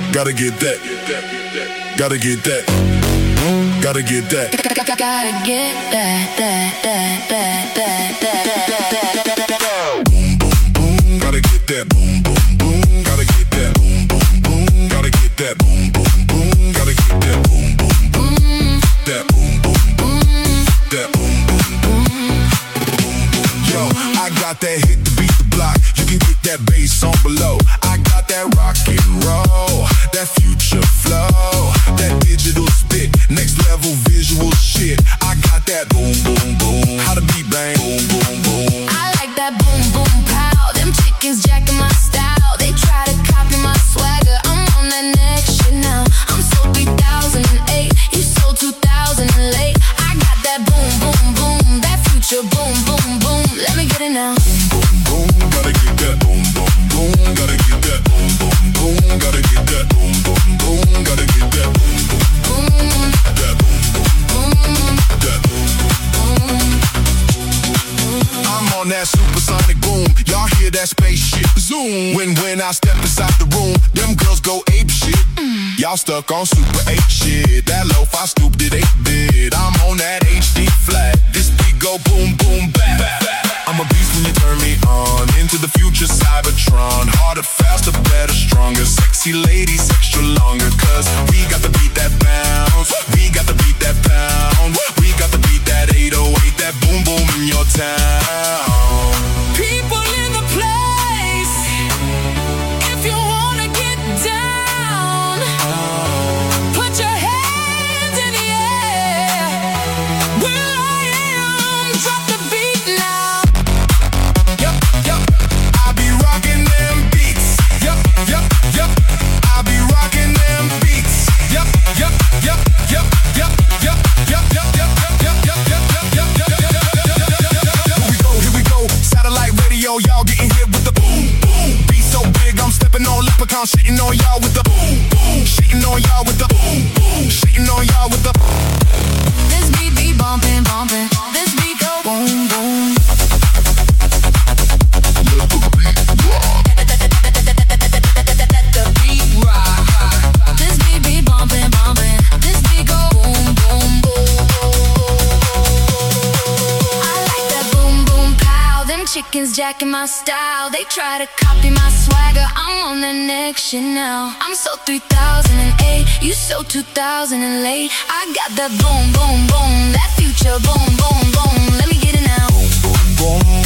Gotta get that. Gotta get that. Gotta get that. Gotta get that. Boom, boom, boom. Gotta get that. Boom, boom, boom. Gotta get that. Boom, boom, boom. Gotta get that. Boom, boom, boom. Gotta get that. Boom, boom, boom. That boom, boom, boom. That boom, boom, boom. Yo, I got that hit to beat the block. You can get that bass on below. I got that rock and roll, that future flow, that digital spit, next level visual shit. I got that boom, boom, boom. How the beat bang, boom, boom, boom. I like that boom, boom, pow. Them chickens jacking my style. They try to copy my swagger. I'm on that next shit now. I'm so 3008. You so 2000 and late. I got that boom, boom, boom. That future boom, boom, boom. Let me get it now. Boom, boom, boom. Gotta get that boom, boom, boom. Gotta get that boom, boom, boom. Gotta get that boom, boom, boom. Gotta get that boom, boom, boom. That boom, boom, boom. That boom, boom, boom. I'm on that supersonic boom. Y'all hear that spaceship zoom? When I step inside the room, them girls go ape shit. Y'all stuck on super 8 shit. That lo-fi scooped it 8-bit. I'm on that HD flat. This beat go boom, boom, back. I'm a beast when you turn me on. Into the future, Cybertron. Harder, faster, better, stronger. Sexy ladies, extra longer. Cause we got to beat that bounce. We got to beat that pound. We got to beat that 808. That boom, boom in your town. People in the place. If you wanna get down, put your hands in the air. Where I am, drop the beat now. Yup, yup, I be rocking them beats. Yup, yup, yup, I be rocking them beats. Yup, yup, yup, yup, yup, yup, yup, yup, yup, yup, yup, yup, yup, yup, yup. Here we go, satellite radio, y'all getting hit with the boom, boom. Beat so big, I'm stepping on leprechaun, shitting on y'all with the boom, boom. Shitting on y'all with the boom, boom. Shitting on y'all with the. This beat be bumping, bumping. This beat go boom, boom. The beat rock. This beat be bumping, bumping. This beat go boom, boom, boom. I like that boom, boom, pow. Them chickens jacking my style. They try to copy my swagger. I'm on the next shit now. I'm so 3008. You so 2000 and late. I got that boom, boom, boom. That future boom, boom, boom. Let me get it now. Boom,